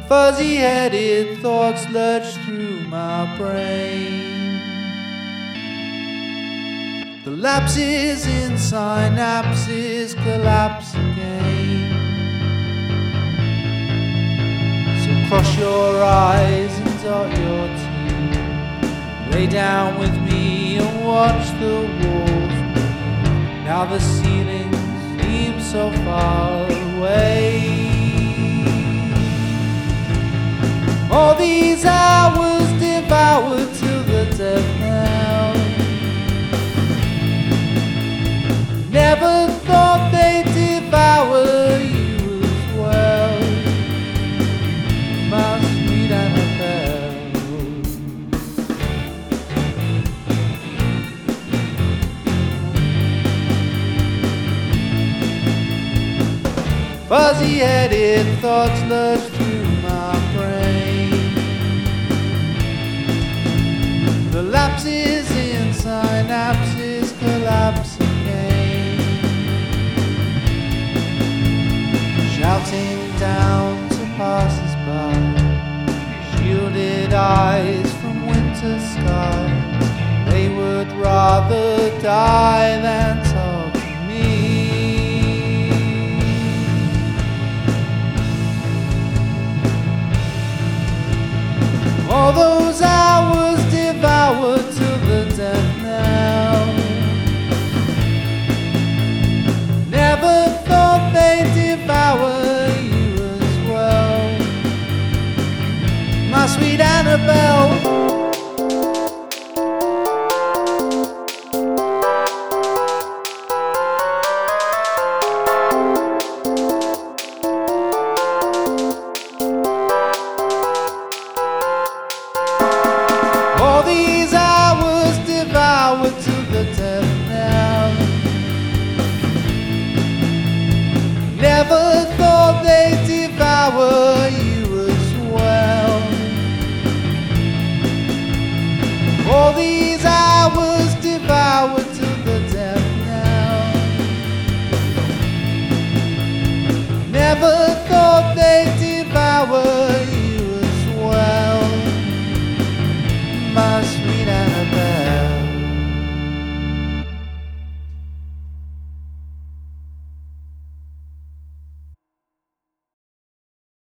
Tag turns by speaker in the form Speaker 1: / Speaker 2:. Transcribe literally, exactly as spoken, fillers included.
Speaker 1: Fuzzy-headed thoughts lurch through my brain. The lapses in synapses collapse again. So cross your eyes and dot your teeth. Lay down with me and watch the walls move. Now the ceiling seems so far away. All these hours devoured till the death knell. Never thought they'd devour you as well, my sweet Annabelle. Fuzzy-headed thoughts lurch through my brain. The lapses in synapses collapse again. Shouting down to passers-by, shielded eyes from winter skies. They would rather die than